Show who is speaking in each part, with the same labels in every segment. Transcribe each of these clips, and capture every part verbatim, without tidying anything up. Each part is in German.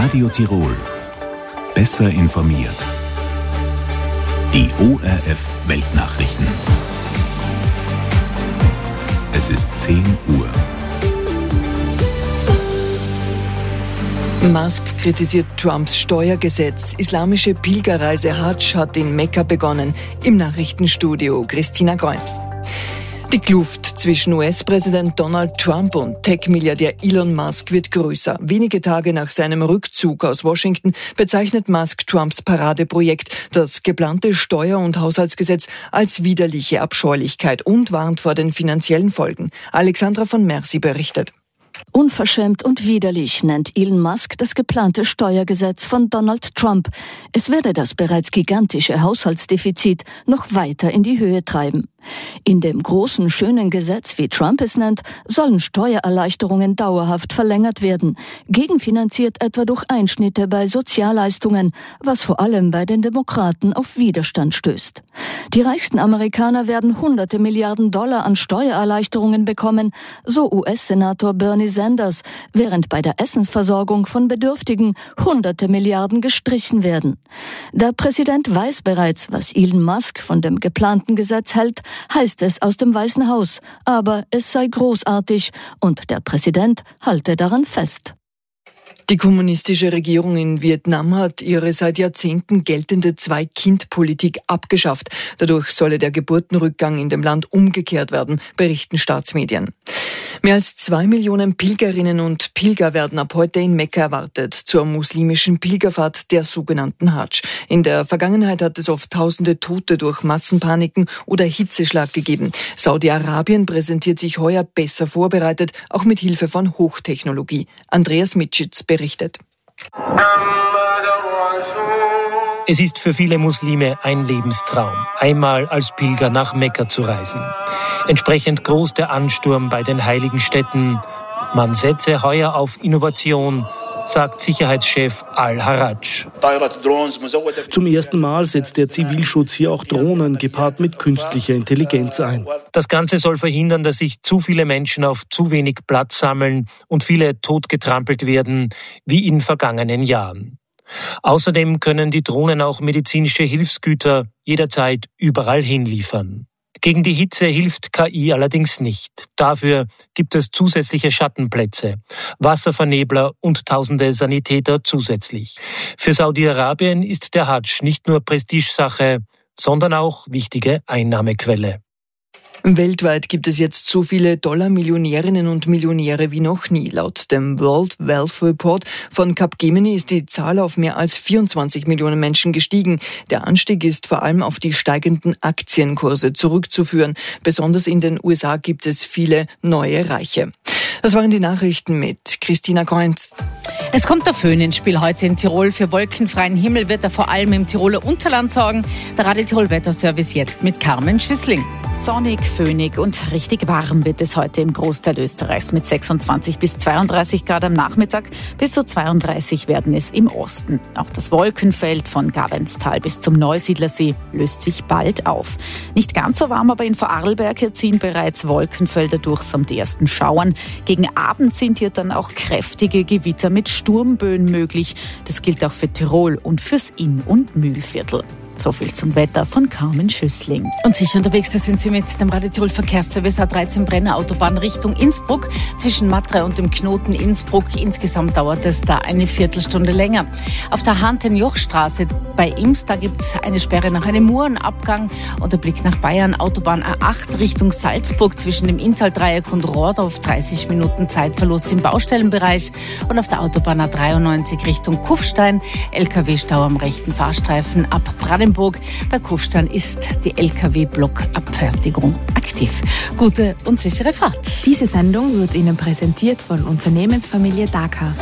Speaker 1: Radio Tirol. Besser informiert. Die O R F Weltnachrichten. Es ist zehn Uhr.
Speaker 2: Musk kritisiert Trumps Steuergesetz. Islamische Pilgerreise Hadsch hat in Mekka begonnen. Im Nachrichtenstudio Christina Kreuz. Die Kluft zwischen U S-Präsident Donald Trump und Tech-Milliardär Elon Musk wird größer. Wenige Tage nach seinem Rückzug aus Washington bezeichnet Musk Trumps Paradeprojekt, das geplante Steuer- und Haushaltsgesetz, als widerliche Abscheulichkeit und warnt vor den finanziellen Folgen. Alexandra von Mercy berichtet.
Speaker 3: Unverschämt und widerlich nennt Elon Musk das geplante Steuergesetz von Donald Trump. Es werde das bereits gigantische Haushaltsdefizit noch weiter in die Höhe treiben. In dem großen, schönen Gesetz, wie Trump es nennt, sollen Steuererleichterungen dauerhaft verlängert werden, gegenfinanziert etwa durch Einschnitte bei Sozialleistungen, was vor allem bei den Demokraten auf Widerstand stößt. Die reichsten Amerikaner werden hunderte Milliarden Dollar an Steuererleichterungen bekommen, so U S-Senator Bernie Sanders, während bei der Essensversorgung von Bedürftigen hunderte Milliarden gestrichen werden. Der Präsident weiß bereits, was Elon Musk von dem geplanten Gesetz hält, heißt es aus dem Weißen Haus, aber es sei großartig und der Präsident halte daran fest.
Speaker 2: Die kommunistische Regierung in Vietnam hat ihre seit Jahrzehnten geltende Zwei-Kind-Politik abgeschafft. Dadurch solle der Geburtenrückgang in dem Land umgekehrt werden, berichten Staatsmedien. Mehr als zwei Millionen Pilgerinnen und Pilger werden ab heute in Mekka erwartet, zur muslimischen Pilgerfahrt, der sogenannten Hadsch. In der Vergangenheit hat es oft tausende Tote durch Massenpaniken oder Hitzeschlag gegeben. Saudi-Arabien präsentiert sich heuer besser vorbereitet, auch mit Hilfe von Hochtechnologie. Andreas Mitschitz berichtet.
Speaker 4: Es ist für viele Muslime ein Lebenstraum, einmal als Pilger nach Mekka zu reisen. Entsprechend groß der Ansturm bei den heiligen Städten. Man setze heuer auf Innovation, sagt Sicherheitschef Al-Haraj.
Speaker 5: Zum ersten Mal setzt der Zivilschutz hier auch Drohnen gepaart mit künstlicher Intelligenz ein.
Speaker 4: Das Ganze soll verhindern, dass sich zu viele Menschen auf zu wenig Platz sammeln und viele totgetrampelt werden, wie in vergangenen Jahren. Außerdem können die Drohnen auch medizinische Hilfsgüter jederzeit überall hinliefern. Gegen die Hitze hilft K I allerdings nicht. Dafür gibt es zusätzliche Schattenplätze, Wasservernebler und tausende Sanitäter zusätzlich. Für Saudi-Arabien ist der Hadsch nicht nur Prestigesache, sondern auch wichtige Einnahmequelle.
Speaker 2: Weltweit gibt es jetzt so viele Dollar-Millionärinnen und Millionäre wie noch nie. Laut dem World Wealth Report von Capgemini ist die Zahl auf mehr als vierundzwanzig Millionen Menschen gestiegen. Der Anstieg ist vor allem auf die steigenden Aktienkurse zurückzuführen. Besonders in den U S A gibt es viele neue Reiche. Das waren die Nachrichten mit Christina Kreuz.
Speaker 6: Es kommt der Föhn ins Spiel heute in Tirol. Für wolkenfreien Himmel wird er vor allem im Tiroler Unterland sorgen. Der Radio Tirol Wetterservice jetzt mit Carmen Schüssling.
Speaker 7: Sonnig, föhnig und richtig warm wird es heute im Großteil Österreichs mit sechsundzwanzig bis zweiunddreißig Grad am Nachmittag. Bis zu zweiunddreißig werden es im Osten. Auch das Wolkenfeld von Gabenstal bis zum Neusiedlersee löst sich bald auf. Nicht ganz so warm, aber in Vorarlberg hier ziehen bereits Wolkenfelder durch samt ersten Schauern. Gegen Abend sind hier dann auch kräftige Gewitter mit Sturmböen möglich. Das gilt auch für Tirol und fürs Inn- und Mühlviertel. So viel zum Wetter von Carmen Schüssling.
Speaker 6: Und sicher unterwegs, da sind Sie mit dem Radio Tirol Verkehrsservice A dreizehn Brenner Autobahn Richtung Innsbruck zwischen Matre und dem Knoten Innsbruck. Insgesamt dauert es da eine Viertelstunde länger. Auf der Hanten-Joch-Straße bei Ims, da gibt es eine Sperre nach einem Murenabgang und der Blick nach Bayern. Autobahn A acht Richtung Salzburg zwischen dem Inntal-Dreieck und Rohrdorf. dreißig Minuten Zeitverlust im Baustellenbereich. Und auf der Autobahn A dreiundneunzig Richtung Kufstein L K W-Stau am rechten Fahrstreifen ab Brandenburg. Bei Kufstein ist die L K W-Blockabfertigung aktiv. Gute und sichere Fahrt.
Speaker 8: Diese Sendung wird Ihnen präsentiert von Unternehmensfamilie Dakar.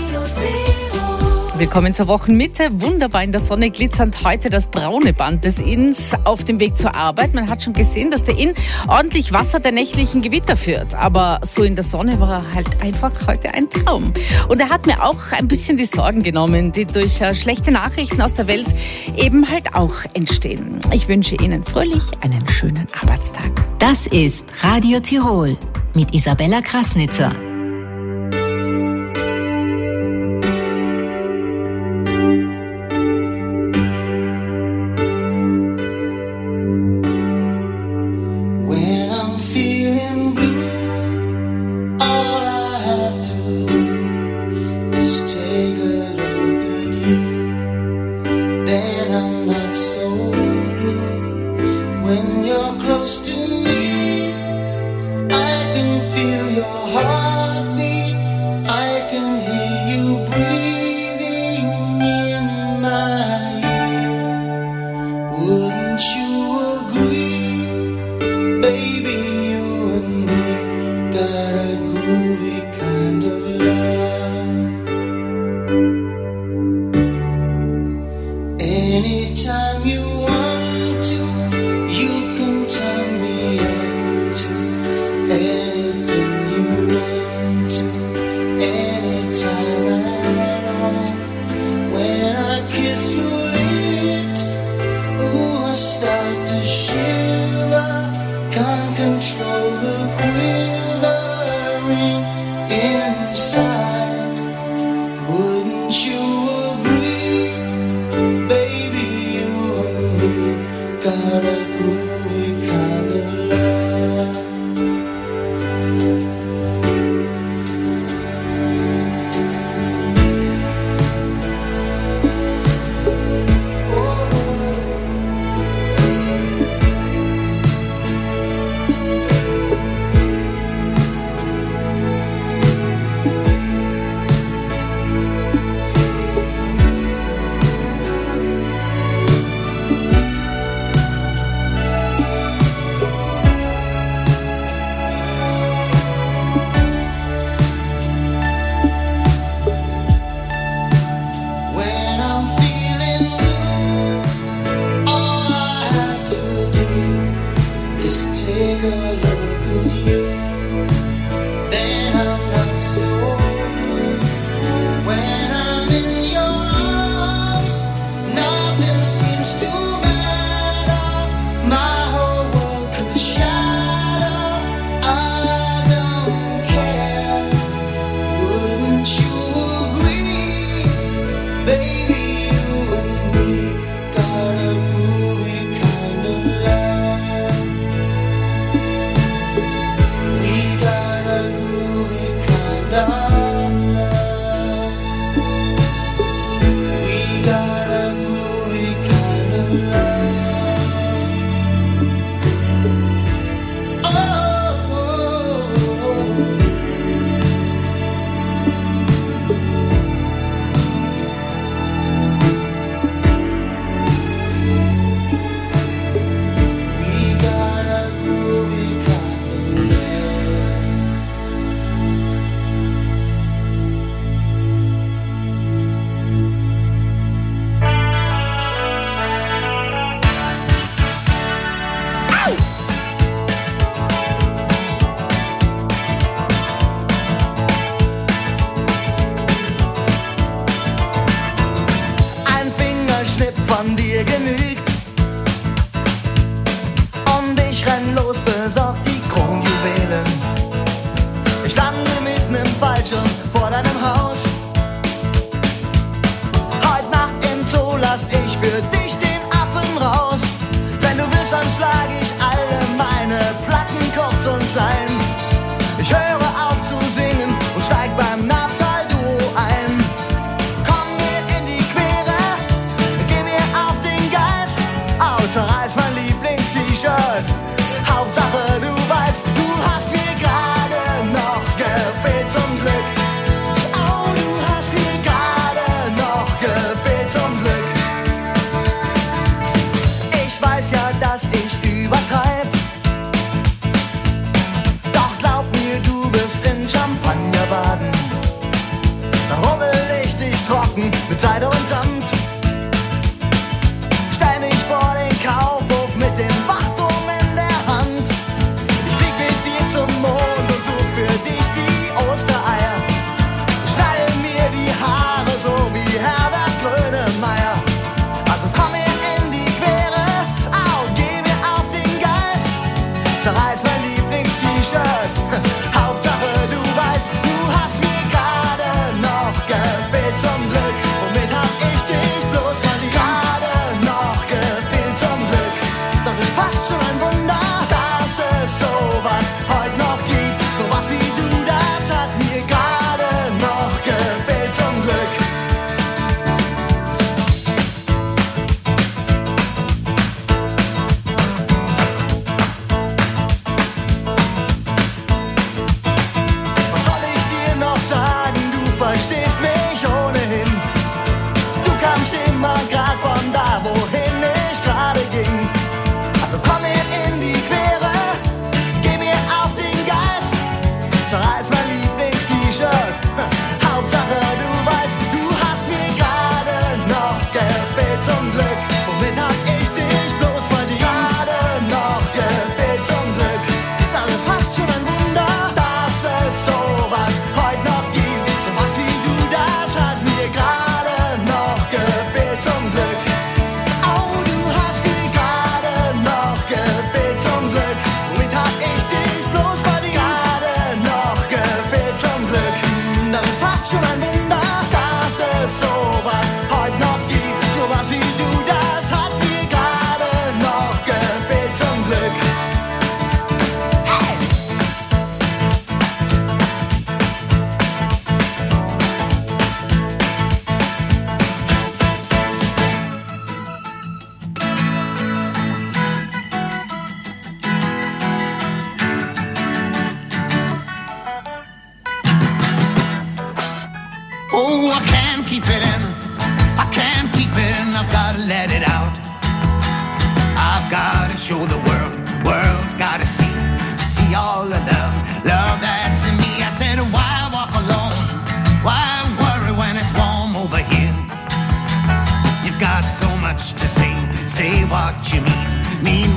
Speaker 6: Willkommen zur Wochenmitte. Wunderbar in der Sonne glitzernd heute das braune Band des Inns auf dem Weg zur Arbeit. Man hat schon gesehen, dass der Inn ordentlich Wasser der nächtlichen Gewitter führt. Aber so in der Sonne war er halt einfach heute ein Traum. Und er hat mir auch ein bisschen die Sorgen genommen, die durch äh, schlechte Nachrichten aus der Welt eben halt auch entstehen. Ich wünsche Ihnen fröhlich einen schönen Arbeitstag.
Speaker 9: Das ist Radio Tirol mit Isabella Krasnitzer.
Speaker 10: When you're close to me, I can feel your heartbeat. I can hear you breathing in my ear. Wouldn't you agree, baby, you and me got a groovy kind of love. Anytime you want to, you can turn me on to anything you want to, anytime at all. When I kiss your lips, ooh, I start to shiver. Can't control the quivering inside. Wouldn't you agree, baby, you and me got a groovy kind of love. When I'm feeling blue, all I have to do is take a look at you. Then I'm not so blue. When I'm in your arms, nothing seems to matter. My whole world could shatter. I don't care. Wouldn't you agree, baby, you and me got a groovy kind of love. We got a groovy kind of love. We got a groovy kind of love. Oh, oh, oh. We got a groovy kind of love. Ein Fingerschnipp von dir genügt und ich renn los, besorg die Kronjuwelen. Ich lande mitten im Fallschirm vor deinem Haus. Heut Nacht im Zoo lass ich für dich den Affen raus. Wenn du willst, dann schlag ich alle meine Platten kurz und klein. Ich höre auf zu singen und steig beim Naptal-Duo ein. Komm mir in die Quere, geh mir auf den Geist. Oh, zerreiß mein Lieblings-T-Shirt. Hauptsache du weißt, du hast mir gerade noch gefehlt zum Glück. Oh, du hast mir gerade noch gefehlt zum Glück. Ich weiß ja, dass ich übertreib. Doch glaub mir, du wirst in Champagner baden. Da rubbel ich dich trocken mit Seide und Samt. Stell mich vor den Kaufhof mit dem Wachturm in der Hand. Ich flieg mit dir zum Mond und such für dich die Ostereier. Schneide mir die Haare so wie Herbert Grönemeyer. Also komm mir in die Quere, au, geh mir auf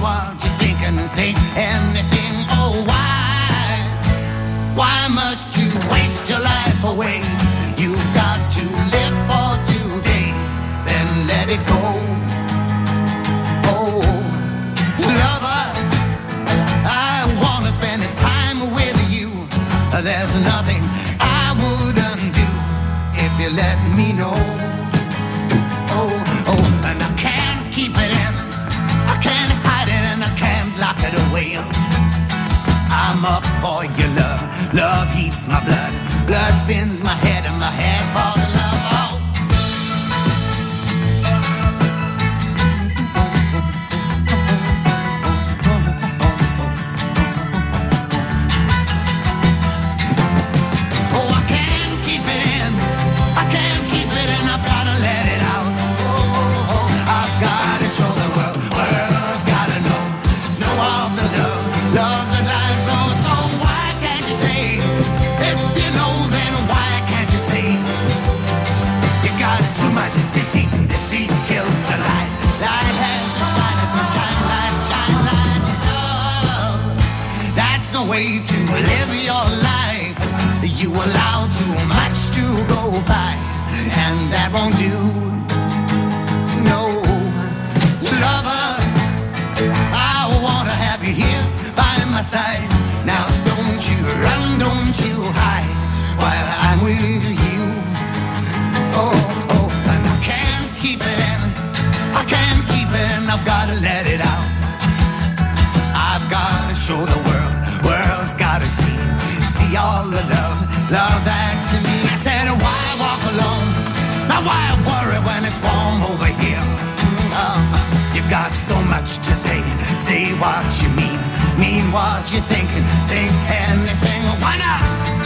Speaker 10: what you're thinking and think anything. Oh, why? Why must you waste your life away? You've got to live for today, then let it go. Oh, lover, I wanna spend this time with you. There's nothing I wouldn't do if you let me know. Oh, oh, and I can't keep it in, I can't hide it and I can't lock it away. I'm up for your love, love heats my blood, blood spins my head and my head falls in love. Oh. Oh, I can't keep it in, I can't keep it in, I've gotta let it out. Oh, oh, oh, I've gotta show the world, world's gotta know, know of the love, love that lies low. So why can't you say, if you know then why can't you say, you got too much deceit, and deceit kills the light, light has to shine, the sunshine, light, shine, light, love. That's the way to live your life. You allow too much to go by, and that won't do. No, lover, I wanna have you here by my side. Now don't you run, don't you hide, while I'm with you. Oh, oh, and I can't keep it in, I can't keep it in, I've gotta let it out. I've gotta show the world, world's gotta see, see all the love, love that's in me. I said, why walk alone? Now why worry when it's warm over here? Um, you've got so much to say, say what you mean, mean what you're thinking, think anything. Why not?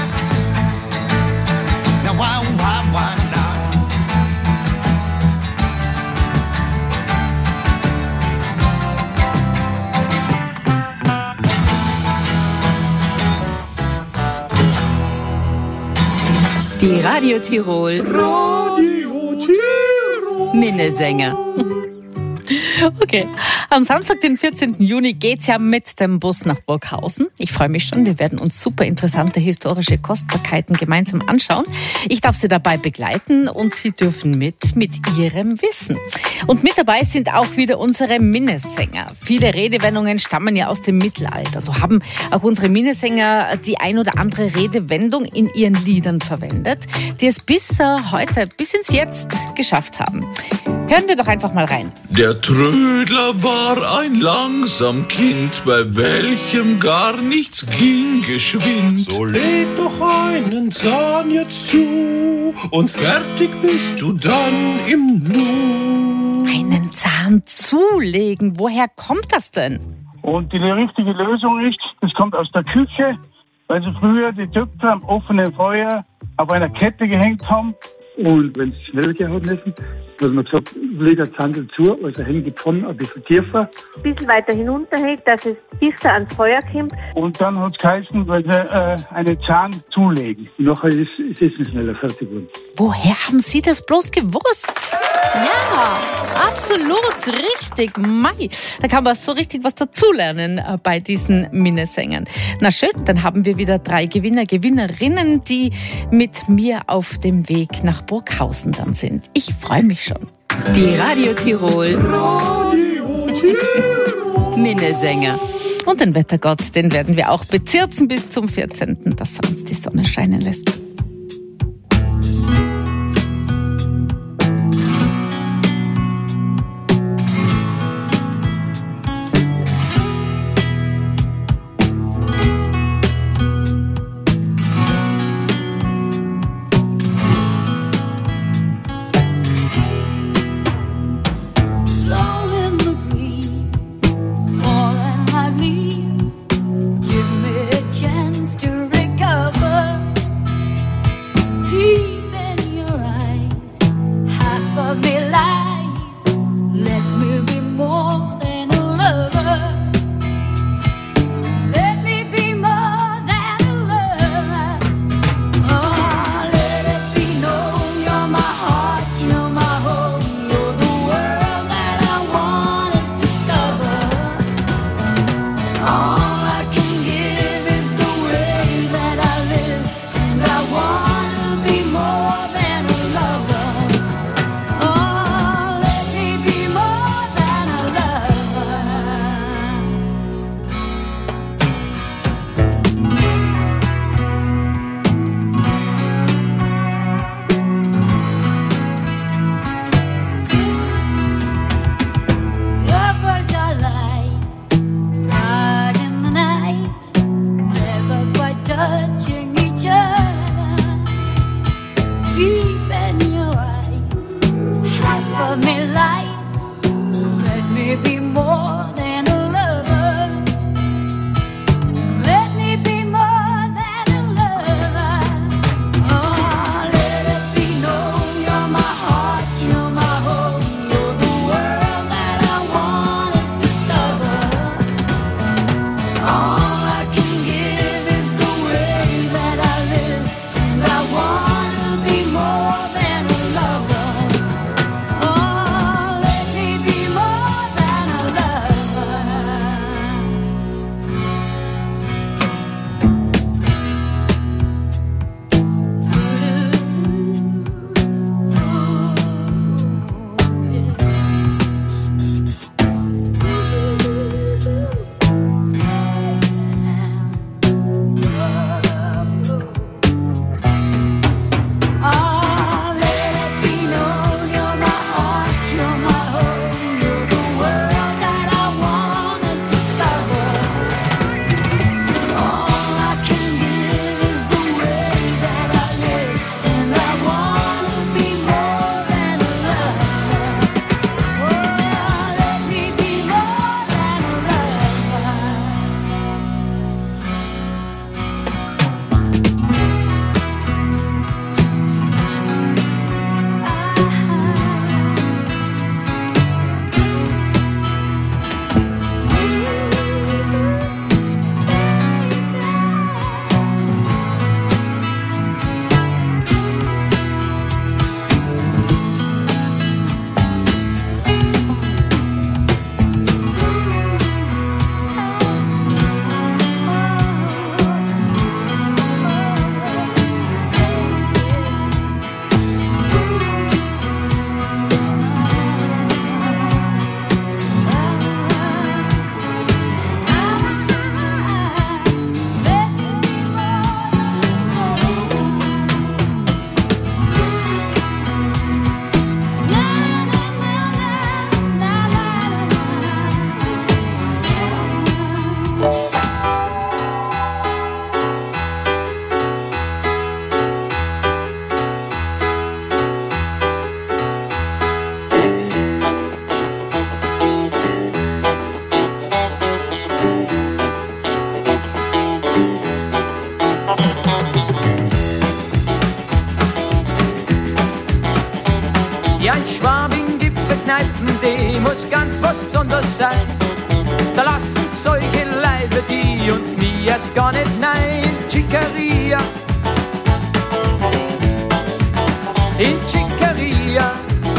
Speaker 10: Now why, why, why not?
Speaker 9: Die Radio Tirol.
Speaker 11: Radio Tirol.
Speaker 9: Minnesänger.
Speaker 6: Okay, am Samstag, den vierzehnten Juni, geht's ja mit dem Bus nach Burghausen. Ich freue mich schon, wir werden uns super interessante historische Kostbarkeiten gemeinsam anschauen. Ich darf Sie dabei begleiten und Sie dürfen mit, mit Ihrem Wissen. Und mit dabei sind auch wieder unsere Minnesänger. Viele Redewendungen stammen ja aus dem Mittelalter. So haben auch unsere Minnesänger die ein oder andere Redewendung in ihren Liedern verwendet, die es bis äh, heute, bis ins Jetzt geschafft haben. Hören wir doch einfach mal rein.
Speaker 12: Der Trödler war ein langsam Kind, bei welchem gar nichts ging geschwind.
Speaker 11: So leg doch einen Zahn jetzt zu und fertig bist du dann im Nu.
Speaker 6: Einen Zahn zulegen, woher kommt das denn?
Speaker 13: Und die richtige Lösung ist, das kommt aus der Küche, weil sie früher die Töpfe am offenen Feuer auf einer Kette gehängt haben.
Speaker 14: Und wenn es schnell gehen müssen, hat man gesagt, leg ein Zahn zu, also hängt die Pfanne ein bisschen tiefer.
Speaker 15: Ein bisschen weiter hinunterhängt, dass es besser ans Feuer kommt.
Speaker 13: Und dann hat es geheißen, weil sie äh, einen Zahn zulegen.
Speaker 14: Und nachher ist, ist es schneller fertig geworden.
Speaker 6: Woher haben Sie das bloß gewusst? Ja, absolut richtig. Mai, da kann man so richtig was dazulernen äh, bei diesen Minnesängern. Na schön, dann haben wir wieder drei Gewinner, Gewinnerinnen, die mit mir auf dem Weg nach Burghausen dann sind. Ich freue mich schon.
Speaker 9: Die Radio Tirol.
Speaker 11: Radio Tirol.
Speaker 9: Minnesänger.
Speaker 6: Und den Wettergott, den werden wir auch bezirzen bis zum vierzehnten, dass er uns die Sonne scheinen lässt.
Speaker 16: Chance to recover. muss ganz was Besonderes sein. Da lassen solche Leibe die und mir erst gar nicht nein. Chicaria, in Chicaria.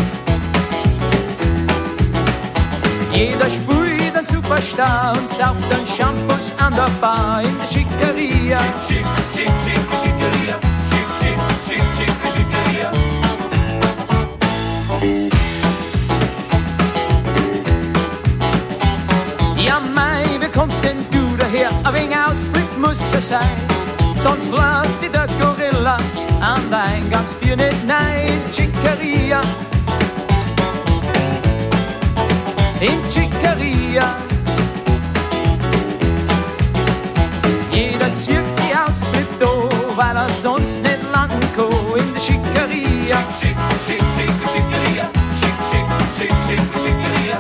Speaker 16: Jeder spielt einen Superstar und sauft einen Shampoos an der Bar in der Chicaria. Chic, chic, chic, chic, Chicaria. Chic, chic, chic, chic, Chicaria. Ja, mei, wie kommst denn du daher? Ein wenig Ausflug muss schon sein, sonst lässt dich der Gorilla an der Eingangstür nicht nein. Chicaria, in Chicaria. Jeder zieht sich aus Krypto, weil er sonst nicht landen kann in der Chicaria. Schick, schick, schick, schick, Chicaria. Schick, schick, schick, schick, Chicaria.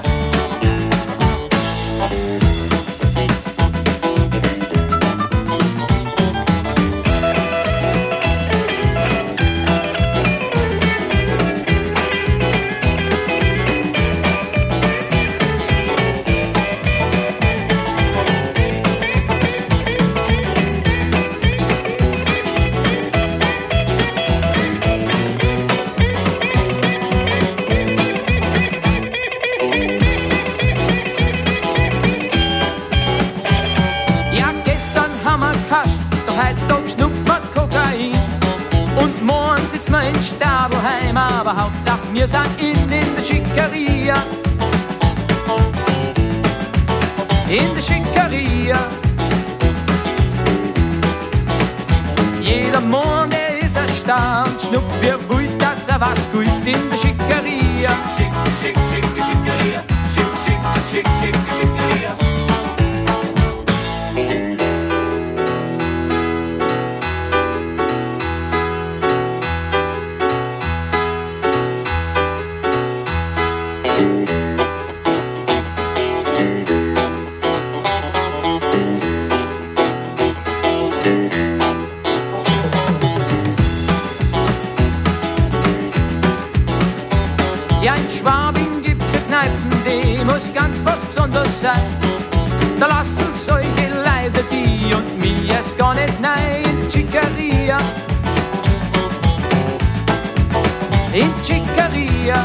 Speaker 16: In Stadelheim, aber Hauptsache wir sind in, in der Chicaria. In der Chicaria. Jeder Mann, der ist erstaunt, schnupft wie wild, dass er was gut in der Chicaria. Schick, schick, schick, schick, Chicaria. Schick, schick, schick, schick, Chicaria. Muss ganz was Besonderes sein. Da lassen solche Leibe die und mir erst gar nicht nein. Chicaria, in Chicaria.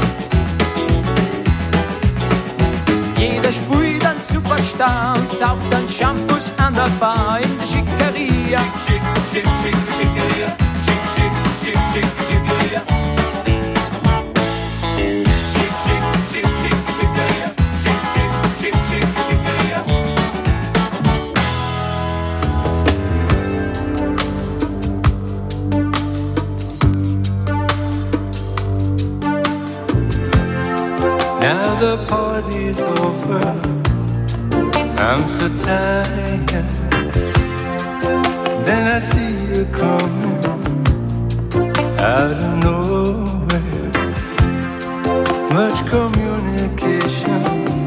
Speaker 16: Jeder spielt einen Superstar und sauft einen Shampoos an der Bar in der Chicaria. Schick, schick, schick, schick, Chicaria. Schick, schick, schick, schick, Chicaria.
Speaker 17: Now the party's over, I'm so tired. Then I see you coming out of nowhere. Much communication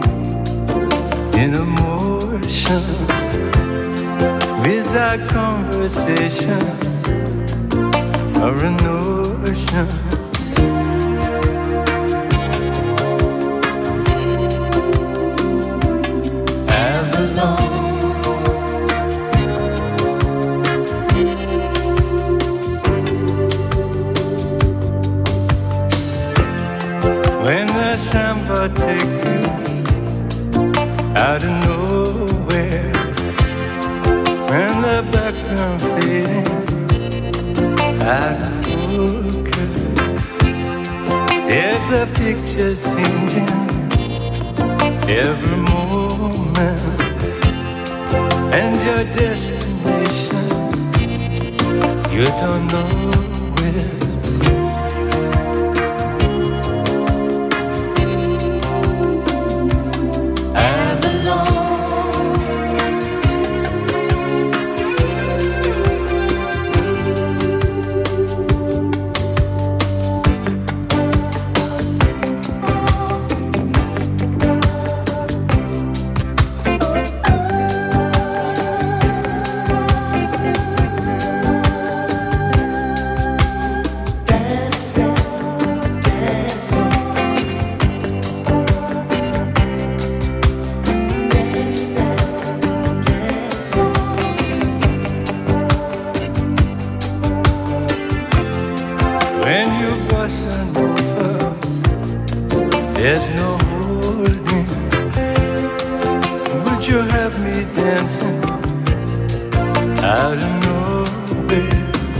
Speaker 17: in emotion, without conversation or a notion. When the samba take you out of nowhere, when the background fading out of focus, there's the pictures changing every moment, and your destination you don't know where. me dancing out of nowhere.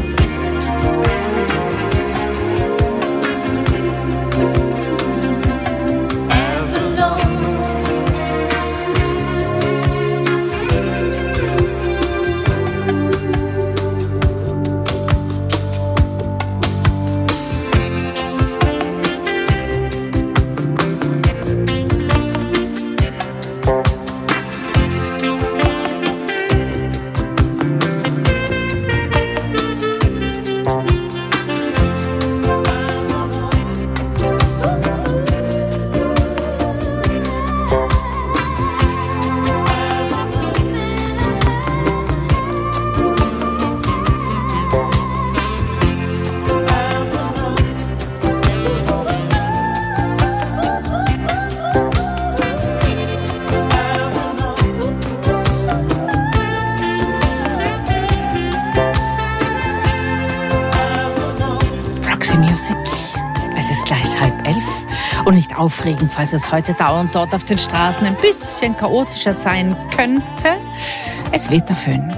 Speaker 6: Und nicht aufregend, falls es heute dauernd dort auf den Straßen ein bisschen chaotischer sein könnte. Es weht der Föhn.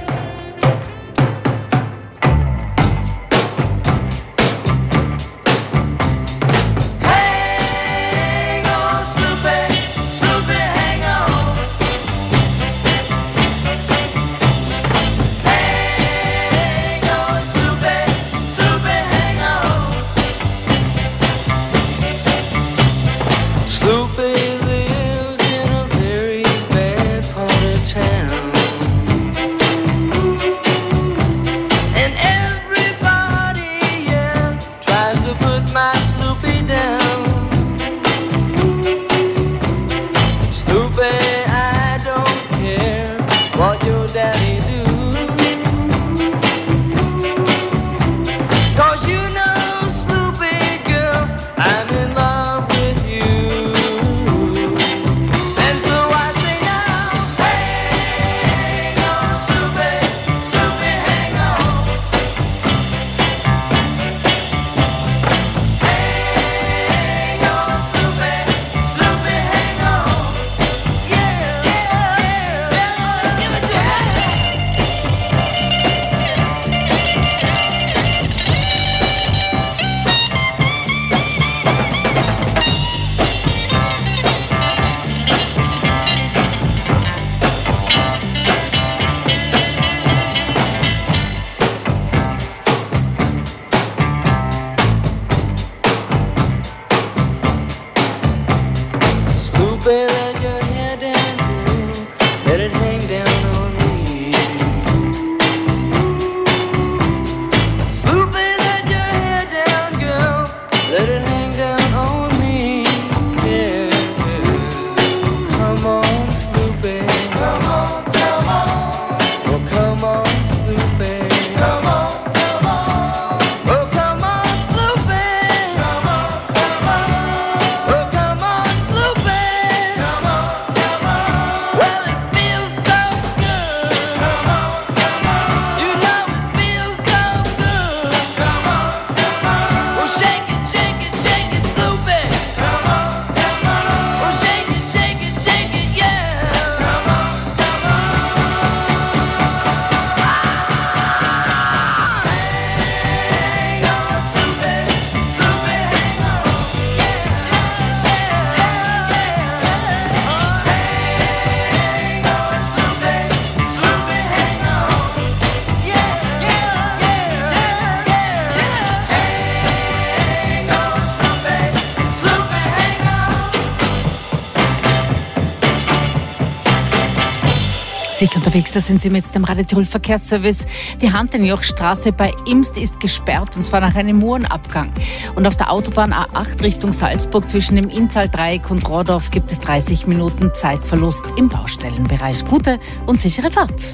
Speaker 6: Sicher unterwegs, da sind Sie mit dem Radio Tirol Verkehrsservice. Die Hantenjochstraße bei Imst ist gesperrt, und zwar nach einem Murenabgang. Und auf der Autobahn A acht Richtung Salzburg zwischen dem Inntal-Dreieck und Rohrdorf gibt es dreißig Minuten Zeitverlust im Baustellenbereich. Gute und sichere Fahrt.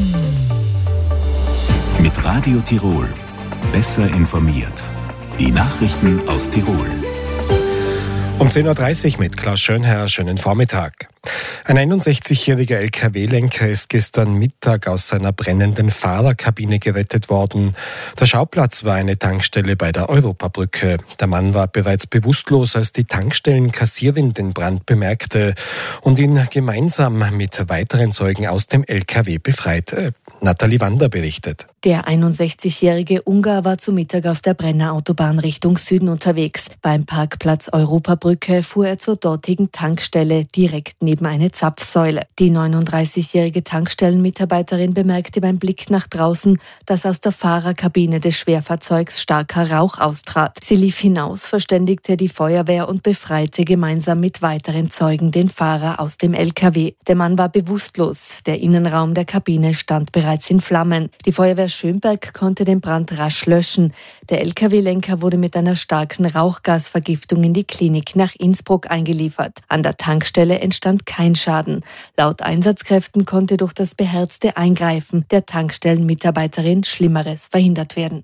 Speaker 1: Mit Radio Tirol. Besser informiert. Die Nachrichten aus Tirol.
Speaker 18: Um zehn Uhr dreißig mit Klaus Schönherr. Schönen Vormittag. Ein einundsechzigjähriger L K W-Lenker ist gestern Mittag aus seiner brennenden Fahrerkabine gerettet worden. Der Schauplatz war eine Tankstelle bei der Europabrücke. Der Mann war bereits bewusstlos, als die Tankstellenkassierin den Brand bemerkte und ihn gemeinsam mit weiteren Zeugen aus dem L K W befreite. Nathalie Wander berichtet.
Speaker 19: Der einundsechzigjährige Ungar war zu Mittag auf der Brenner Autobahn Richtung Süden unterwegs. Beim Parkplatz Europabrücke fuhr er zur dortigen Tankstelle direkt neben eine Zapfsäule. Die neununddreißigjährige Tankstellenmitarbeiterin bemerkte beim Blick nach draußen, dass aus der Fahrerkabine des Schwerfahrzeugs starker Rauch austrat. Sie lief hinaus, verständigte die Feuerwehr und befreite gemeinsam mit weiteren Zeugen den Fahrer aus dem L K W. Der Mann war bewusstlos. Der Innenraum der Kabine stand bereits in Flammen. Die Feuerwehr Schönberg konnte den Brand rasch löschen. Der L K W-Lenker wurde mit einer starken Rauchgasvergiftung in die Klinik nach Innsbruck eingeliefert. An der Tankstelle entstand kein Schaden. Laut Einsatzkräften konnte durch das beherzte Eingreifen der Tankstellenmitarbeiterin Schlimmeres verhindert werden.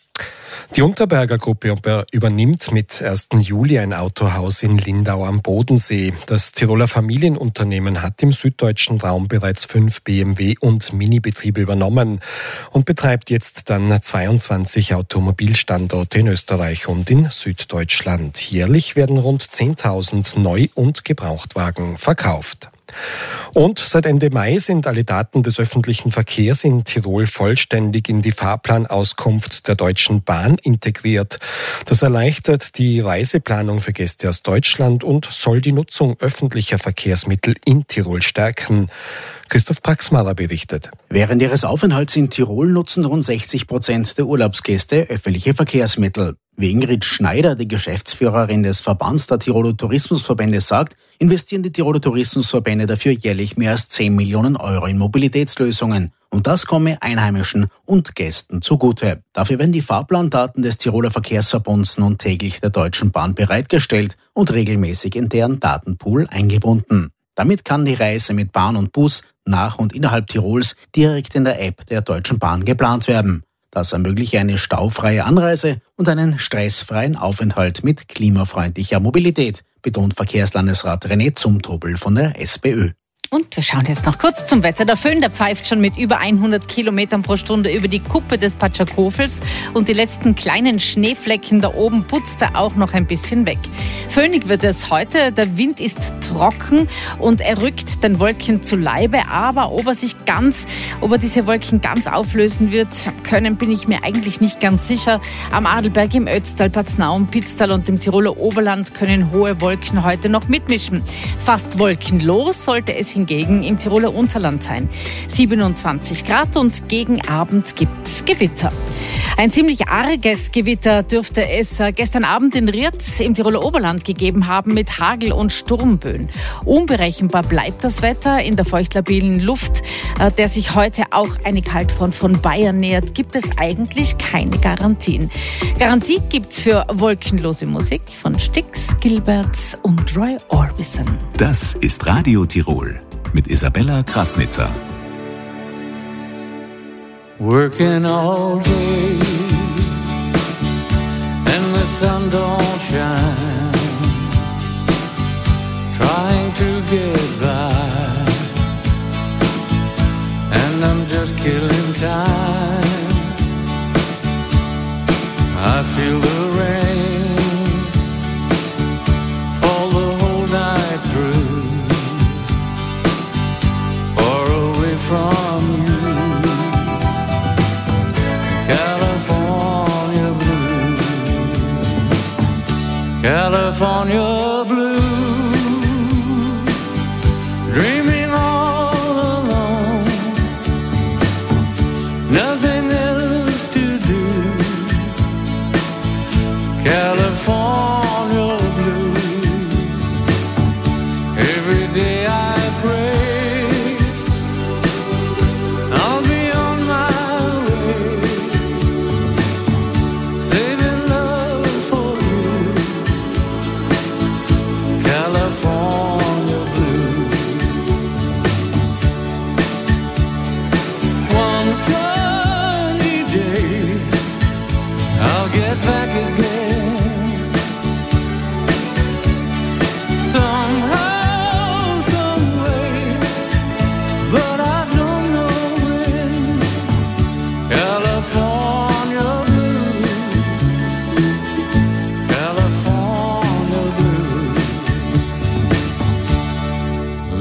Speaker 18: Die Unterberger Gruppe übernimmt mit ersten Juli ein Autohaus in Lindau am Bodensee. Das Tiroler Familienunternehmen hat im süddeutschen Raum bereits fünf B M W- und Minibetriebe übernommen und betreibt jetzt dann zweiundzwanzig Automobilstandorte in Österreich und in Süddeutschland. Jährlich werden rund zehntausend Neu- und Gebrauchtwagen verkauft. Und seit Ende Mai sind alle Daten des öffentlichen Verkehrs in Tirol vollständig in die Fahrplanauskunft der Deutschen Bahn integriert. Das erleichtert die Reiseplanung für Gäste aus Deutschland und soll die Nutzung öffentlicher Verkehrsmittel in Tirol stärken. Christoph Praxmaler berichtet.
Speaker 20: Während ihres Aufenthalts in Tirol nutzen rund sechzig Prozent der Urlaubsgäste öffentliche Verkehrsmittel. Wie Ingrid Schneider, die Geschäftsführerin des Verbands der Tiroler Tourismusverbände, sagt, investieren die Tiroler Tourismusverbände dafür jährlich mehr als zehn Millionen Euro in Mobilitätslösungen. Und das komme Einheimischen und Gästen zugute. Dafür werden die Fahrplandaten des Tiroler Verkehrsverbunds nun täglich der Deutschen Bahn bereitgestellt und regelmäßig in deren Datenpool eingebunden. Damit kann die Reise mit Bahn und Bus nach und innerhalb Tirols direkt in der App der Deutschen Bahn geplant werden. Das ermögliche eine staufreie Anreise und einen stressfreien Aufenthalt mit klimafreundlicher Mobilität, betont Verkehrslandesrat René Zumtobel von der SPÖ.
Speaker 6: Und wir schauen jetzt noch kurz zum Wetter. Der Föhn, der pfeift schon mit über hundert Kilometern pro Stunde über die Kuppe des Patschakofels und die letzten kleinen Schneeflecken da oben putzt er auch noch ein bisschen weg. Föhnig wird es heute, der Wind ist trocken und er rückt den Wolken zu Leibe, aber ob er sich ganz, ob er diese Wolken ganz auflösen wird können, bin ich mir eigentlich nicht ganz sicher. Am Adelberg, im Ötztal, Paznaun, Pitztal und im Tiroler Oberland können hohe Wolken heute noch mitmischen. Fast wolkenlos sollte es hingegen im Tiroler Unterland sein. siebenundzwanzig Grad und gegen Abend gibt's Gewitter. Ein ziemlich arges Gewitter dürfte es gestern Abend in Rietz im Tiroler Oberland gegeben haben mit Hagel- und Sturmböen. Unberechenbar bleibt das Wetter in der feuchtlabilen Luft, der sich heute auch eine Kaltfront von Bayern nähert, gibt es eigentlich keine Garantien. Garantie gibt's für wolkenlose Musik von Styx, Gilberts und Roy Orbison.
Speaker 1: Das ist Radio Tirol mit Isabella Krasnitzer.
Speaker 17: Working all day and the sun don't shine, trying to get by, and I'm just killing time. I feel the rain fall the whole night through, far away from you. California blue, California blue, dreaming all alone, nothing else to do. California blue, every day I pray I'll be on my way, saving love for you.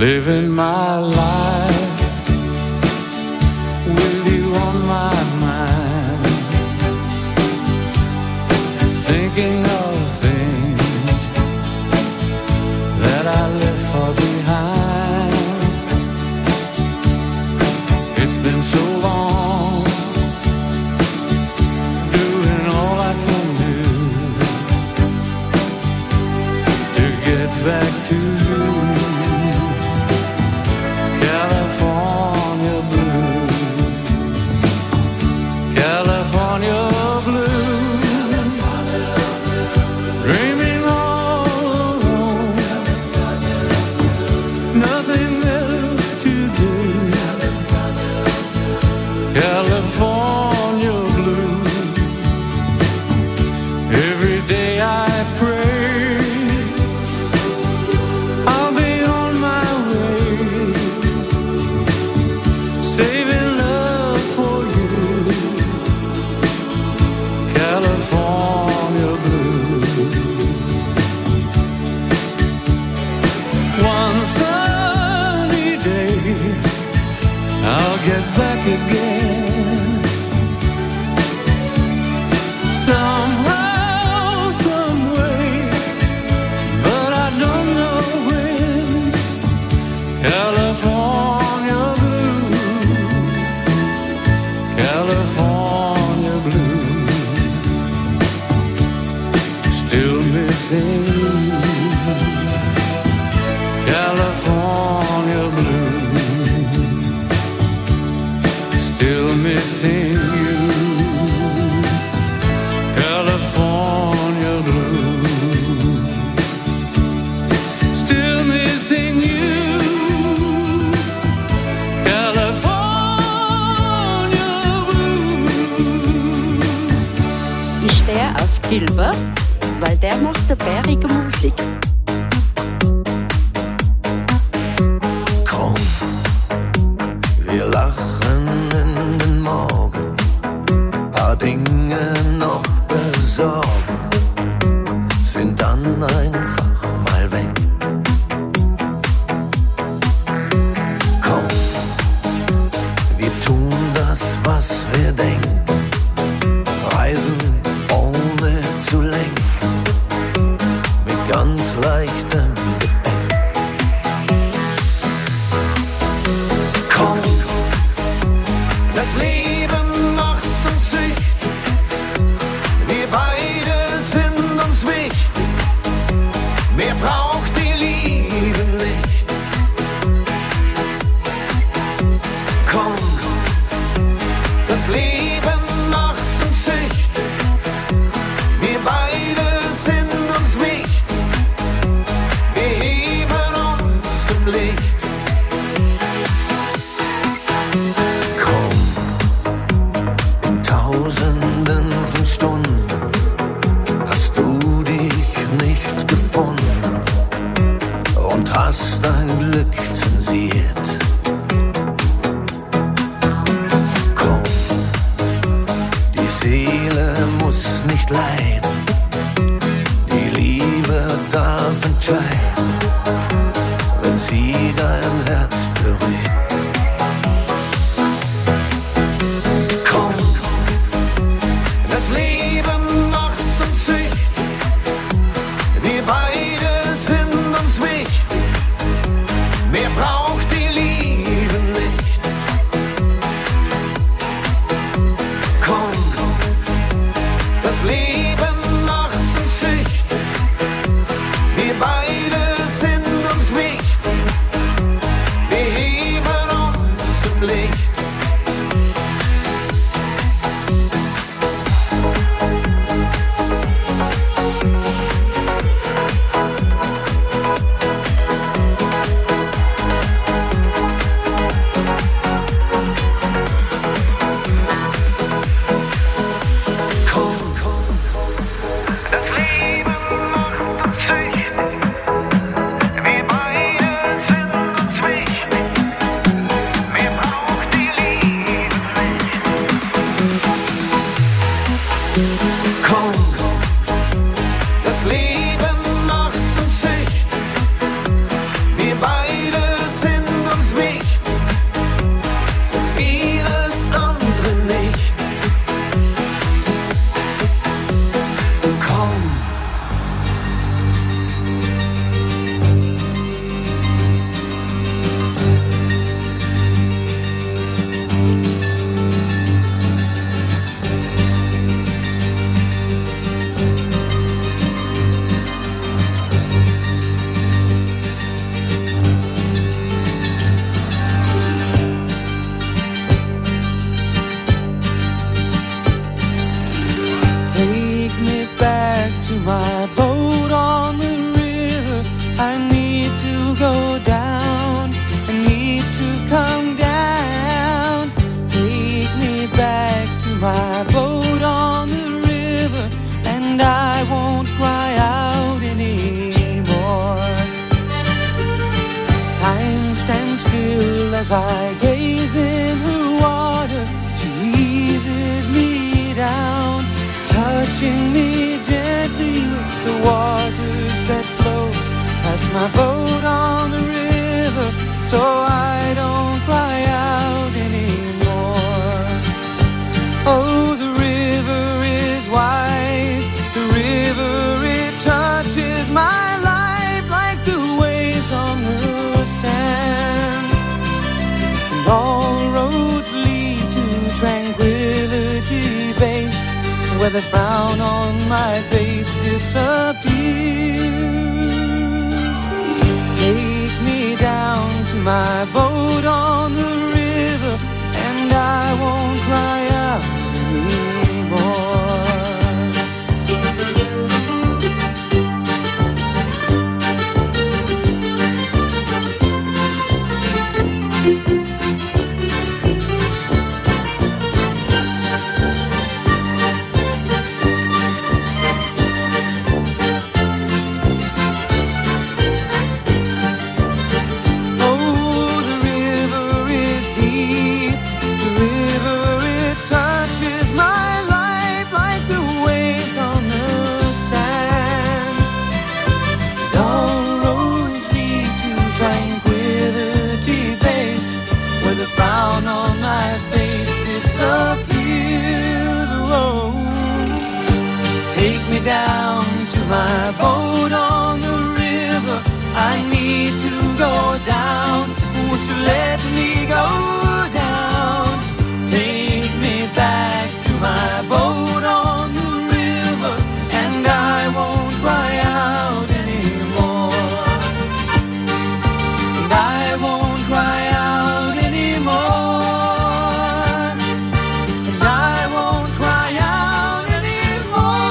Speaker 17: living my life with you on my mind, thinking of things that I left far behind. It's been so long, doing all I can do to get back to you. California blue, California blue, dreaming all alone, nothing else to do. California blue, every day I pray I'll be on my way, saving love for you. California blue. One sunny day I'll get back again, somehow, some way, but I don't know when. California blue, California blue, still missing you. California blue, still missing you. California blue, still missing you. California blue.
Speaker 21: Ich stehe auf Gilbert, weil der macht eine bärige Musik.
Speaker 10: Komm, wir lachen in den Morgen, paar Dinge noch besorgen, sind dann einfach mal weg. Komm, wir tun das, was wir denken, reisen ohne zu lenken, mit ganz leichtem Gepäck. Komm, das Leben macht uns süchtig, wir beide sind uns wichtig, mehr braucht die Liebe nicht. Komm, das Leben macht uns süchtig, wir beide sind uns wichtig, wir heben uns im Licht. Komm, in Tausenden von Stunden hast du dich nicht gefunden und hast dein Glück zensiert. Komm, die Seele muss nicht leiden, die Liebe darf entscheiden, wenn sie dein Herz berührt. Komm, das Leben macht uns süchtig, wir beide sind uns wichtig, mehr braucht die Liebe nicht. Komm, das Leben
Speaker 17: my boat on the river. I need to go down, I need to come down. Take me back to my boat on the river, and I won't cry out anymore. Time stands still as I gaze in her water. She eases me down, touching me gently with the waters that flow past my boat on the river, so I don't cry out anymore. Oh, the river is wise, the river, it touches my life like the waves on the sand. And all roads lead to Tranquility Base, where the frown on my face disappears. Take me down to my boat on the river, and I won't cry out anymore. Down to my boat on the river, I need to go down. Won't you let me go down? Take me back to my boat on the river, and I won't cry out anymore. And I won't cry out anymore. And I won't cry out anymore.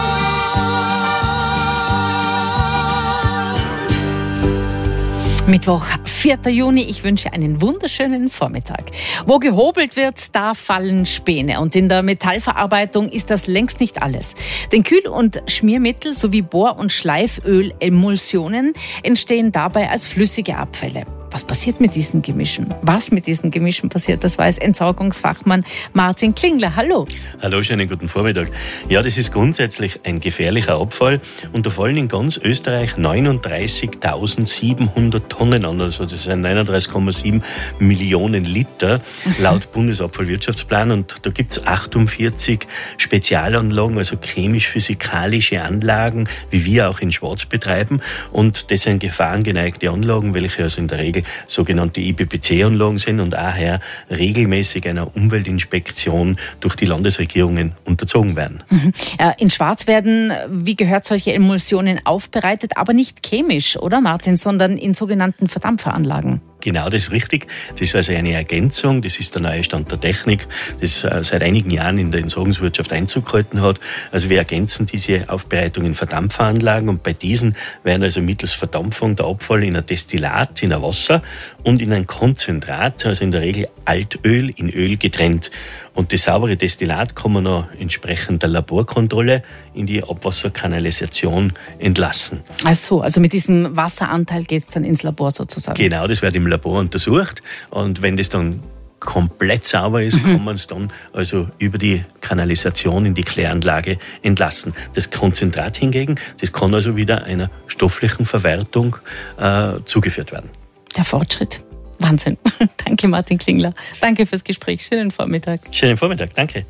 Speaker 6: Mittwoch, vierter Juni. Ich wünsche einen wunderschönen Vormittag. Wo gehobelt wird, da fallen Späne. Und in der Metallverarbeitung ist das längst nicht alles. Denn Kühl- und Schmiermittel sowie Bohr- und Schleifölemulsionen entstehen dabei als flüssige Abfälle. Was passiert mit diesen Gemischen? Was mit diesen Gemischen passiert, das weiß Entsorgungsfachmann Martin Klingler. Hallo.
Speaker 3: Hallo, schönen guten Vormittag. Ja, das ist grundsätzlich ein gefährlicher Abfall und da fallen in ganz Österreich neununddreißigtausendsiebenhundert Tonnen an, also das sind neununddreißig Komma sieben Millionen Liter laut Bundesabfallwirtschaftsplan, und da gibt es achtundvierzig Spezialanlagen, also chemisch-physikalische Anlagen, wie wir auch in Schwarz betreiben, und das sind gefahrengeneigte Anlagen, welche also in der Regel sogenannte I P P C-Anlagen sind und daher regelmäßig einer Umweltinspektion durch die Landesregierungen unterzogen werden.
Speaker 6: Mhm. In Schwarz werden, wie gehört, solche Emulsionen aufbereitet, aber nicht chemisch, oder Martin, sondern in sogenannten Verdampferanlagen.
Speaker 3: Genau, das ist richtig. Das ist also eine Ergänzung. Das ist der neue Stand der Technik, das seit einigen Jahren in der Entsorgungswirtschaft Einzug gehalten hat. Also wir ergänzen diese Aufbereitung in Verdampferanlagen, und bei diesen werden also mittels Verdampfung der Abfall in ein Destillat, in ein Wasser und in ein Konzentrat, also in der Regel Altöl, in Öl getrennt. Und das saubere Destillat kann man noch entsprechend der Laborkontrolle in die Abwasserkanalisation entlassen.
Speaker 6: Ach so, also mit diesem Wasseranteil geht es dann ins Labor sozusagen?
Speaker 3: Genau, das wird im Labor untersucht, und wenn das dann komplett sauber ist, mhm. kann man es dann also über die Kanalisation in die Kläranlage entlassen. Das Konzentrat hingegen, das kann also wieder einer stofflichen Verwertung äh, zugeführt werden.
Speaker 6: Der Fortschritt. Wahnsinn. Danke, Martin Klingler. Danke fürs Gespräch. Schönen Vormittag.
Speaker 3: Schönen Vormittag, danke.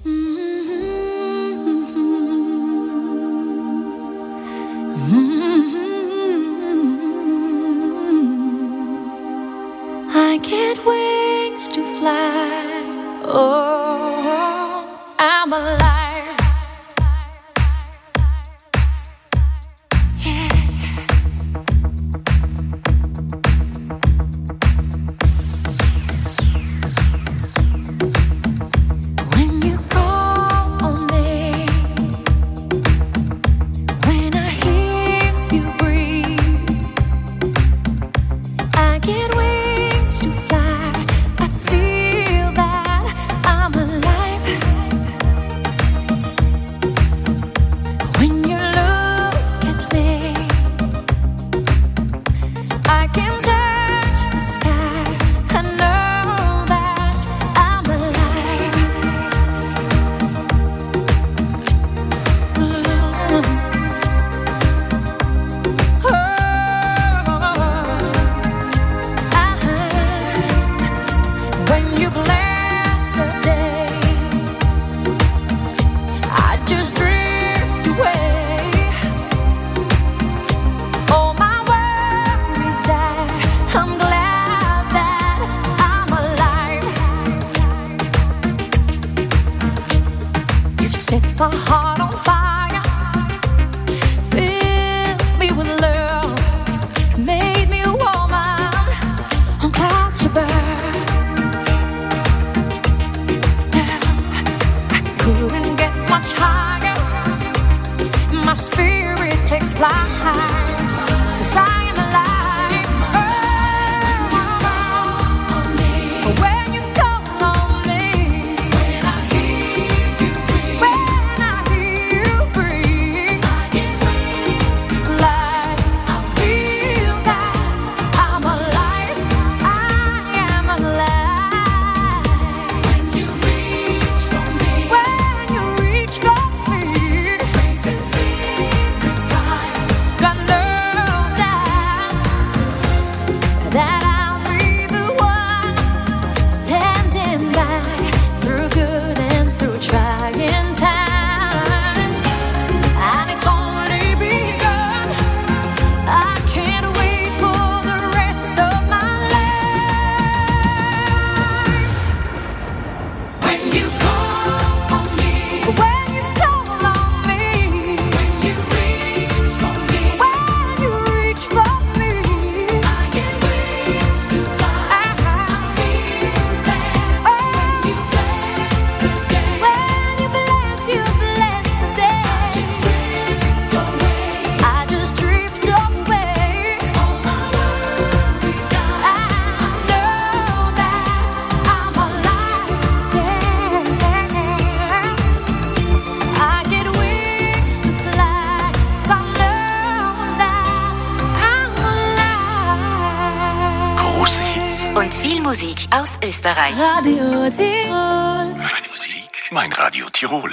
Speaker 17: I get wings to fly. Oh, I'm alive.
Speaker 5: my heart on fire. Filled me with love, made me a woman on clouds to burn. I couldn't get much higher. My spirit takes flight, 'cause I am alive.
Speaker 9: Musik aus Österreich.
Speaker 5: Radio Tirol.
Speaker 1: Meine Musik, mein Radio Tirol.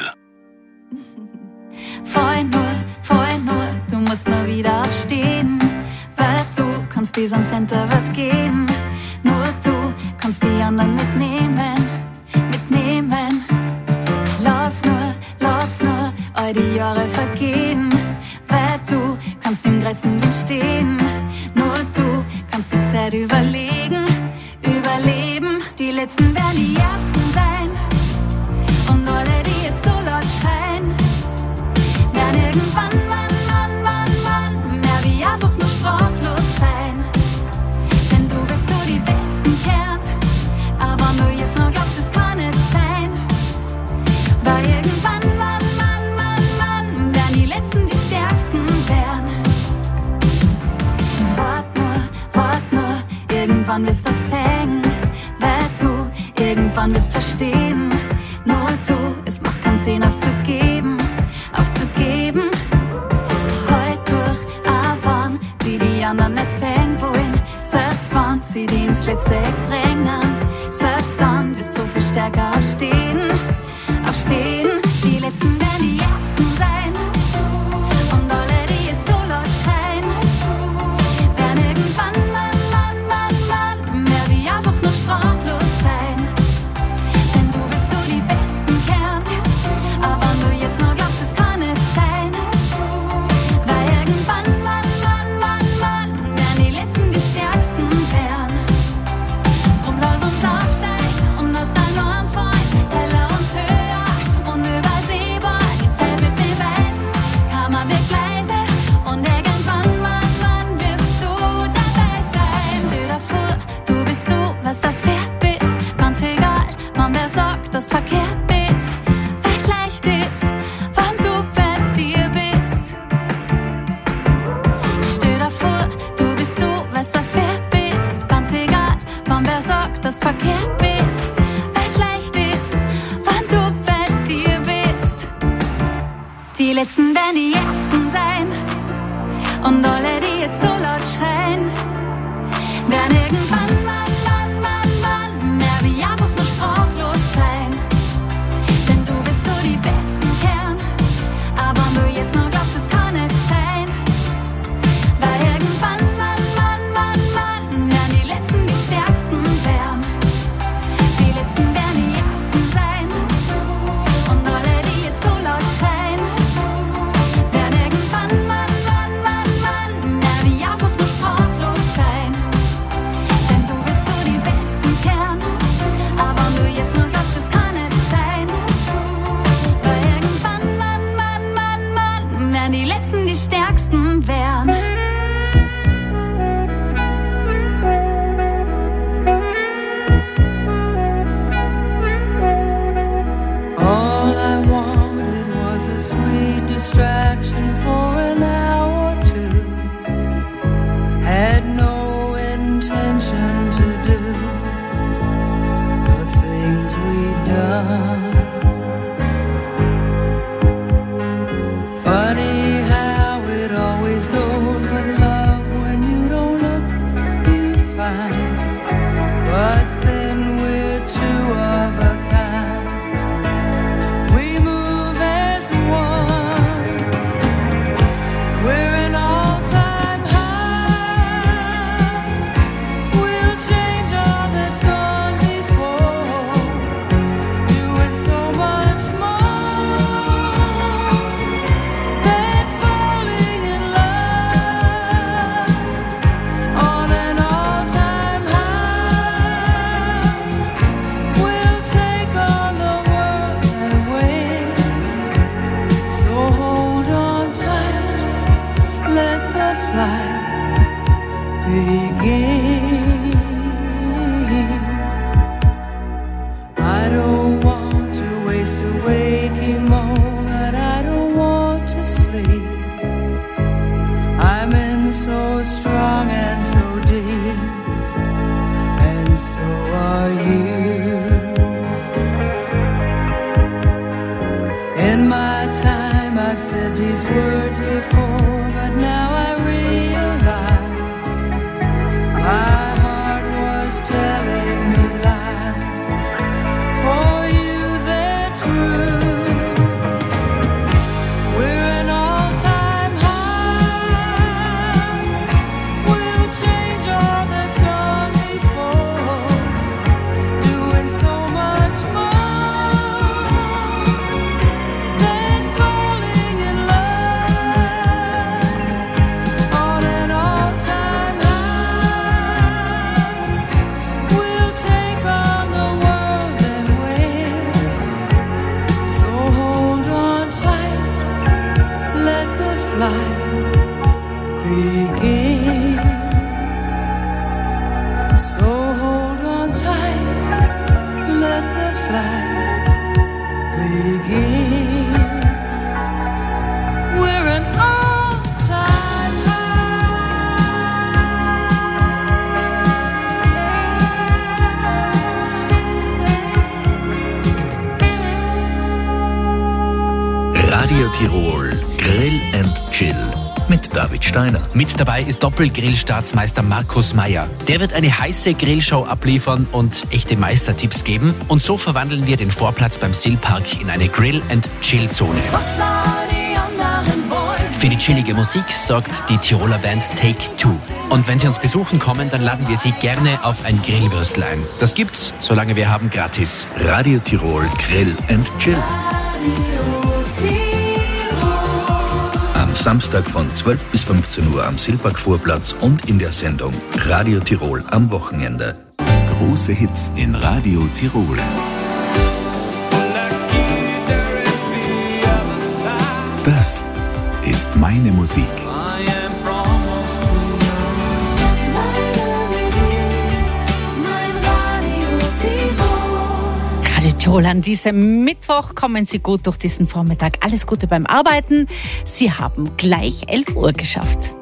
Speaker 5: Vorhin nur, vorhin nur, du musst nur wieder aufstehen, weil du kannst bis ans Center wird gehen. Nur du kannst die anderen mitnehmen, mitnehmen. Lass nur, lass nur all die Jahre vergehen, weil du kannst im größten Wind stehen. Nur du kannst die Zeit überlegen. Überleben, die Letzten werden die Ersten sein. Und alle, die jetzt so laut schreien, werden irgendwann, wann, wann, wann, wann mehr wie einfach nur sprachlos sein. Denn du wirst so die Besten kehren, aber wenn du jetzt noch glaubst, es kann nicht sein. Weil irgendwann, wann, wann, wann, wann werden die Letzten die Stärksten werden. Wart nur, wart nur, irgendwann wirst du singen, weil du irgendwann wirst verstehen. Nur du, es macht keinen Sinn aufzugeben, aufzugeben. Heut durch, aber die die anderen nicht sehen wollen, selbst wenn sie die ins letzte Eck drängen, selbst dann wirst du viel stärker aufstehen, aufstehen. Die Letzten werden die Ersten sein. Und alle, die jetzt so laut schreien, werden irgendwann, wann, wann, wann, wann mehr wie einfach nur sprachlos sein. Denn du wirst so die Besten kehren, aber wenn du jetzt nur glaubst, es kann nicht sein. Weil irgendwann, wann, wann, wann, wann werden die Letzten die Stärksten werden. Drum lass uns aufsteigen und das dann nur anfangen, heller und höher, unübersehbar. Die Zeit wird beweisen, Kammer wird leise und irgendwann, wann, wann wirst du dabei sein. Stell dir vor, du bist du, was das wert bist, ganz egal, wann wer sagt, dass du verkehrt bist. Weil's leicht ist, wann du bei dir bist. Stell dir vor, du bist du, was das wert bist, ganz egal, wann wer sagt, dass du verkehrt bist. Weil's leicht ist, wann du bei dir bist. Die Letzten werden die Ersten sein. Und alle, die jetzt so laut schreien, werden irgendwann, wann, wann, wann, wann mehr wie einfach nur sprachlos sein. Denn du wirst so die Besten kehren, aber wenn du jetzt noch glaubst, es kann nicht sein. Weil irgendwann, wann, wann, wann, wann werden die Letzten die Stärksten werden. Die Letzten werden die Ersten sein. Und alle, die jetzt so laut schreien, werden irgendwann, wann, wann, wann, wann mehr wie einfach nur sprachlos sein. Denn du
Speaker 17: sun. Funny how it always goes with love. When you don't look, you find. But then we're two of a kind. We move as one. We're an all-time high. We'll change all that's gone before, doing so much more than falling in love. On an all-time high, we'll take on the world and win. So hold on tight, let the flight begin. I don't want to waste a waking moment. I don't want to sleep. I'm in so strong and so deep, and so are you. In my time I've said these words before, but now I realize my heart was telling me lies. For you they're true. We're an all-time high. We'll change all that's gone before, doing so much more than falling in love. On an all-time high, we'll take on the world and win. So hold on tight, let the flight begin. So hold on tight, let the flight begin. We're an all-time
Speaker 4: Radio Tirol Grill and Chill mit David Steiner.
Speaker 22: Mit dabei ist Doppel-Grillstaatsmeister Markus Meyer. Der wird eine heiße Grillshow abliefern und echte Meistertipps geben. Und so verwandeln wir den Vorplatz beim Sill-Park in eine Grill-and-Chill-Zone. Für die chillige Musik sorgt die Tiroler Band Take Two. Und wenn Sie uns besuchen kommen, dann laden wir Sie gerne auf ein Grillwürstel ein. Das gibt's, solange wir haben, gratis.
Speaker 4: Radio Tirol Grill and Chill. Am Samstag von zwölf bis fünfzehn Uhr am Sill-Park-Vorplatz und in der Sendung Radio Tirol am Wochenende.
Speaker 1: Große Hits in Radio Tirol. Das ist meine Musik.
Speaker 6: Radio Tirol, an diesem Mittwoch kommen Sie gut durch diesen Vormittag. Alles Gute beim Arbeiten. Sie haben gleich elf Uhr geschafft.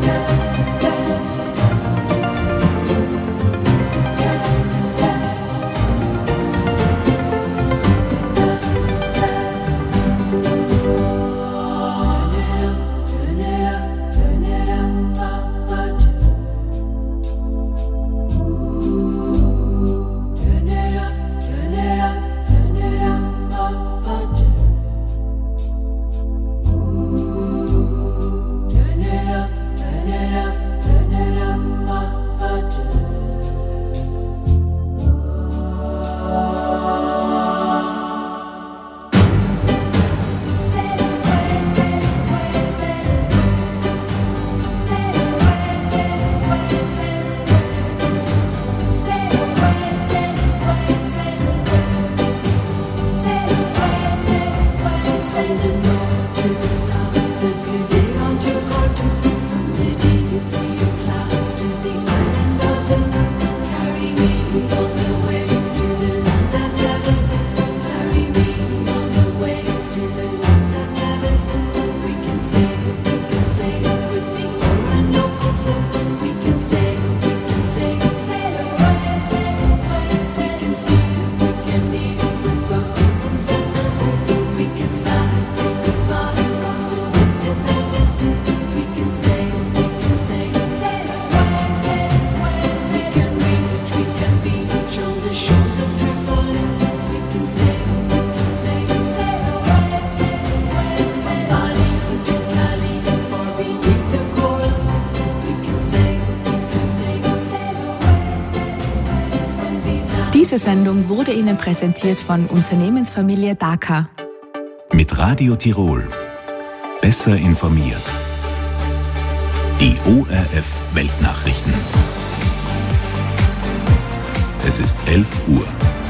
Speaker 8: Diese Sendung wurde Ihnen präsentiert von Unternehmensfamilie Daka.
Speaker 1: Mit Radio Tirol. Besser informiert. Die O R F Weltnachrichten. Es ist elf Uhr.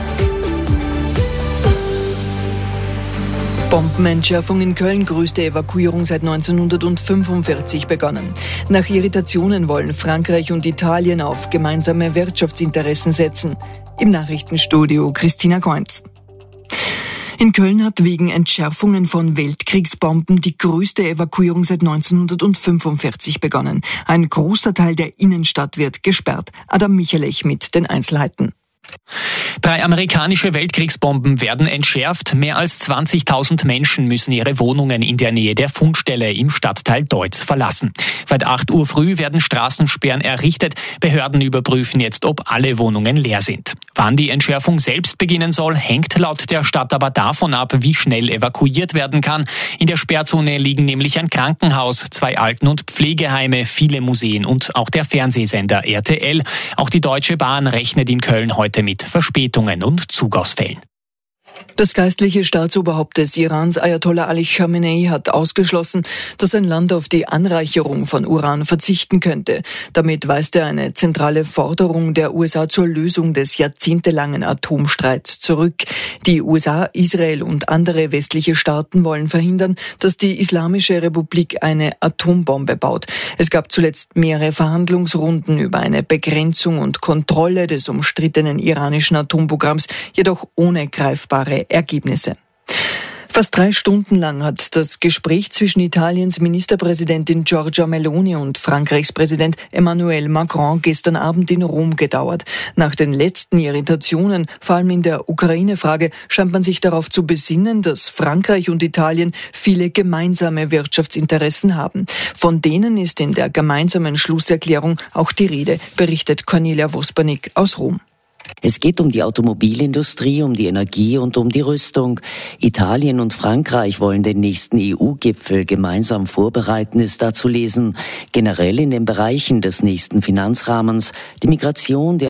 Speaker 2: Bombenentschärfung in Köln, größte Evakuierung seit neunzehnhundertfünfundvierzig begonnen. Nach Irritationen wollen Frankreich und Italien auf gemeinsame Wirtschaftsinteressen setzen. Im Nachrichtenstudio Christina Kreuz. In Köln hat wegen Entschärfungen von Weltkriegsbomben die größte Evakuierung seit neunzehnhundertfünfundvierzig begonnen. Ein großer Teil der Innenstadt wird gesperrt. Adam Michalech mit den Einzelheiten.
Speaker 7: Drei amerikanische Weltkriegsbomben werden entschärft. Mehr als zwanzigtausend Menschen müssen ihre Wohnungen in der Nähe der Fundstelle im Stadtteil Deutz verlassen. Seit acht Uhr früh werden Straßensperren errichtet. Behörden überprüfen jetzt, ob alle Wohnungen leer sind. Wann die Entschärfung selbst beginnen soll, hängt laut der Stadt aber davon ab, wie schnell evakuiert werden kann. In der Sperrzone liegen nämlich ein Krankenhaus, zwei Alten- und Pflegeheime, viele Museen und auch der Fernsehsender R T L. Auch die Deutsche Bahn rechnet in Köln heute mit Verspätungen und Zugausfällen.
Speaker 2: Das geistliche Staatsoberhaupt des Irans, Ayatollah Ali Khamenei, hat ausgeschlossen, dass ein Land auf die Anreicherung von Uran verzichten könnte. Damit weist er eine zentrale Forderung der U S A zur Lösung des jahrzehntelangen Atomstreits zurück. Die U S A, Israel und andere westliche Staaten wollen verhindern, dass die Islamische Republik eine Atombombe baut. Es gab zuletzt mehrere Verhandlungsrunden über eine Begrenzung und Kontrolle des umstrittenen iranischen Atomprogramms, jedoch ohne greifbare Ergebnisse. Fast drei Stunden lang hat das Gespräch zwischen Italiens Ministerpräsidentin Giorgia Meloni und Frankreichs Präsident Emmanuel Macron gestern Abend in Rom gedauert. Nach den letzten Irritationen, vor allem in der Ukraine-Frage, scheint man sich darauf zu besinnen, dass Frankreich und Italien viele gemeinsame Wirtschaftsinteressen haben. Von denen ist in der gemeinsamen Schlusserklärung auch die Rede, berichtet Cornelia Wospanik aus Rom.
Speaker 23: Es geht um die Automobilindustrie, um die Energie und um die Rüstung. Italien und Frankreich wollen den nächsten E U-Gipfel gemeinsam vorbereiten, ist da zu lesen. Generell in den Bereichen des nächsten Finanzrahmens, die Migration, der